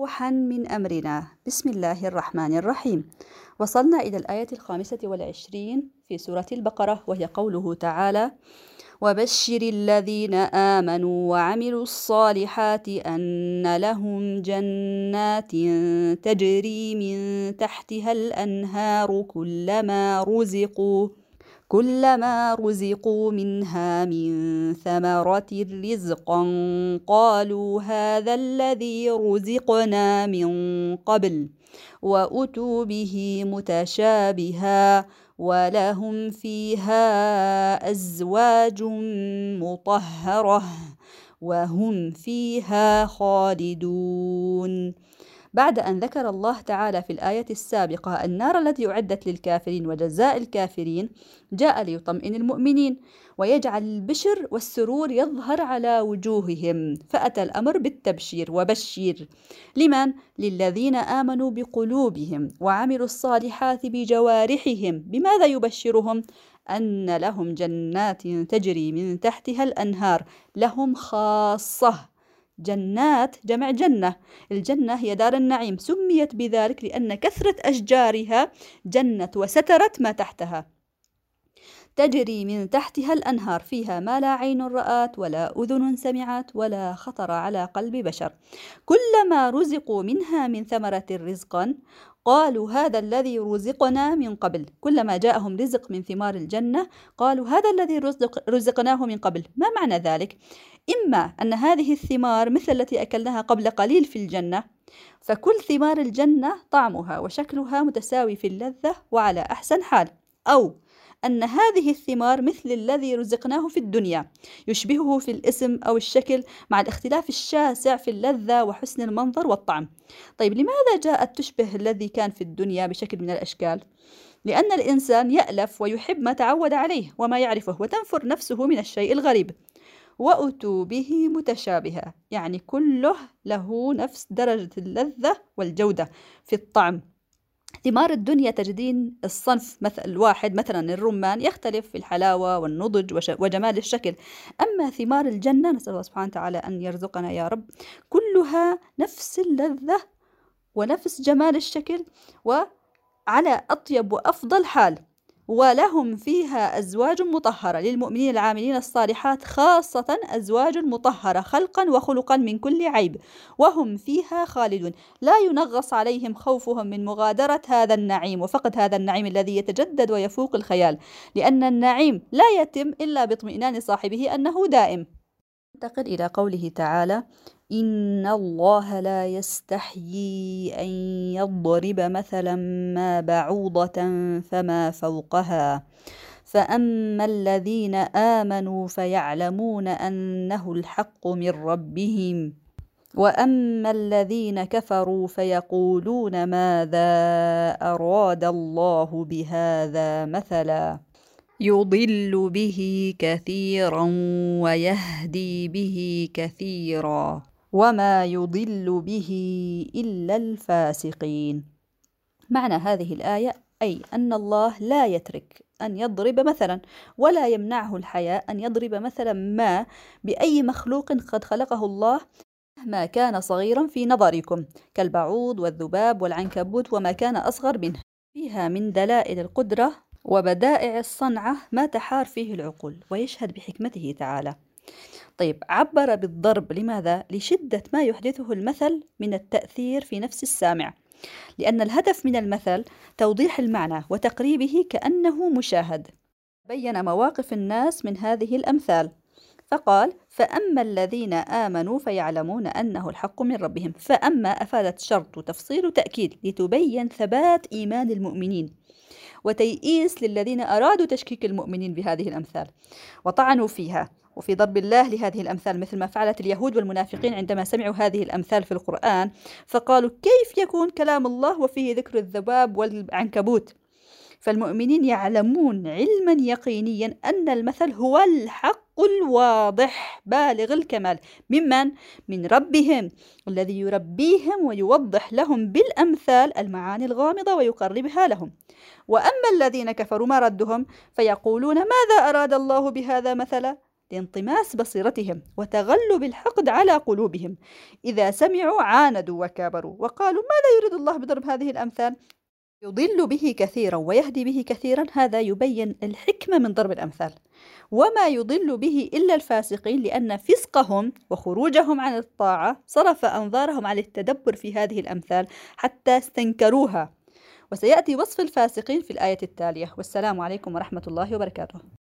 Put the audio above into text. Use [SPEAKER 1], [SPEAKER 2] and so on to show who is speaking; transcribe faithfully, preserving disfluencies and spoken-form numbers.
[SPEAKER 1] روحا من أمرنا. بسم الله الرحمن الرحيم. وصلنا إلى الآية الخامسة والعشرين في سورة البقرة، وهي قوله تعالى: وبشر الذين آمنوا وعملوا الصالحات أن لهم جنات تجري من تحتها الأنهار كلما رزقوا كلما رزقوا منها من ثمرة رزقا قالوا هذا الذي رزقنا من قبل وأتوا به متشابها ولهم فيها أزواج مطهرة وهم فيها خالدون. بعد أن ذكر الله تعالى في الآية السابقة النار التي أعدت للكافرين وجزاء الكافرين، جاء ليطمئن المؤمنين ويجعل البشر والسرور يظهر على وجوههم، فأتى الأمر بالتبشير. وبشر لمن؟ للذين آمنوا بقلوبهم وعملوا الصالحات بجوارحهم. بماذا يبشرهم؟ أن لهم جنات تجري من تحتها الأنهار، لهم خاصة. جنات جمع جنة، الجنة هي دار النعيم، سميت بذلك لأن كثرة أشجارها جنت وسترت ما تحتها. تجري من تحتها الأنهار فيها ما لا عين رأت ولا أذن سمعت ولا خطر على قلب بشر. كلما رزقوا منها من ثمرة رزقا قالوا هذا الذي رزقنا من قبل. كلما جاءهم رزق من ثمار الجنة قالوا هذا الذي رزق رزقناه من قبل. ما معنى ذلك؟ إما أن هذه الثمار مثل التي أكلناها قبل قليل في الجنة، فكل ثمار الجنة طعمها وشكلها متساوي في اللذة وعلى أحسن حال، أو أن هذه الثمار مثل الذي رزقناه في الدنيا، يشبهه في الاسم أو الشكل مع الاختلاف الشاسع في اللذة وحسن المنظر والطعم. طيب لماذا جاءت تشبه الذي كان في الدنيا بشكل من الأشكال؟ لأن الإنسان يألف ويحب ما تعود عليه وما يعرفه، وتنفر نفسه من الشيء الغريب. وأتوا به متشابها، يعني كله له نفس درجة اللذة والجودة في الطعم. ثمار الدنيا تجدين الصنف مثل الواحد، مثلا الرمان، يختلف في الحلاوة والنضج وجمال الشكل. أما ثمار الجنة، نسأل الله سبحانه وتعالى أن يرزقنا يا رب، كلها نفس اللذة ونفس جمال الشكل وعلى أطيب وأفضل حال. ولهم فيها أزواج مطهرة، للمؤمنين العاملين الصالحات خاصة أزواج مطهرة خلقا وخلقا من كل عيب، وهم فيها خالدون. لا ينغص عليهم خوفهم من مغادرة هذا النعيم وفقد هذا النعيم الذي يتجدد ويفوق الخيال، لأن النعيم لا يتم إلا باطمئنان صاحبه أنه دائم. ننتقل إلى قوله تعالى: إن الله لا يستحيي أن يضرب مثلا ما بعوضة فما فوقها فأما الذين آمنوا فيعلمون أنه الحق من ربهم وأما الذين كفروا فيقولون ماذا أراد الله بهذا مثلا يضل به كثيرا ويهدي به كثيرا وما يضل به إلا الفاسقين. معنى هذه الآية أي أن الله لا يترك أن يضرب مثلا، ولا يمنعه الحياء أن يضرب مثلا ما بأي مخلوق قد خلقه الله مهما كان صغيرا في نظركم، كالبعوض والذباب والعنكبوت وما كان أصغر منه. فيها من دلائل القدرة وبدائع الصنعة ما تحار فيه العقول ويشهد بحكمته تعالى. طيب، عبر بالضرب لماذا؟ لشدة ما يحدثه المثل من التأثير في نفس السامع، لأن الهدف من المثل توضيح المعنى وتقريبه كأنه مشاهد. بين مواقف الناس من هذه الأمثال فقال: فأما الذين آمنوا فيعلمون أنه الحق من ربهم. فأما أفادت شرط وتفصيل وتأكيد لتبين ثبات إيمان المؤمنين وتيئيس للذين أرادوا تشكيك المؤمنين بهذه الأمثال وطعنوا فيها وفي ضرب الله لهذه الأمثال، مثل ما فعلت اليهود والمنافقين عندما سمعوا هذه الأمثال في القرآن، فقالوا كيف يكون كلام الله وفيه ذكر الذباب والعنكبوت؟ فالمؤمنين يعلمون علما يقينيا أن المثل هو الحق الواضح بالغ الكمال ممن؟ من ربهم الذي يربيهم ويوضح لهم بالأمثال المعاني الغامضة ويقربها لهم. وأما الذين كفروا ما ردهم؟ فيقولون ماذا أراد الله بهذا مثلا؟ لانطماس بصيرتهم وتغلب الحقد على قلوبهم. إذا سمعوا عاندوا وكابروا وقالوا ماذا يريد الله بضرب هذه الأمثال؟ يضل به كثيرا ويهدي به كثيرا. هذا يبين الحكمة من ضرب الأمثال. وما يضل به إلا الفاسقين، لأن فسقهم وخروجهم عن الطاعة صرف أنظارهم عن التدبر في هذه الأمثال حتى استنكروها. وسيأتي وصف الفاسقين في الآية التالية. والسلام عليكم ورحمة الله وبركاته.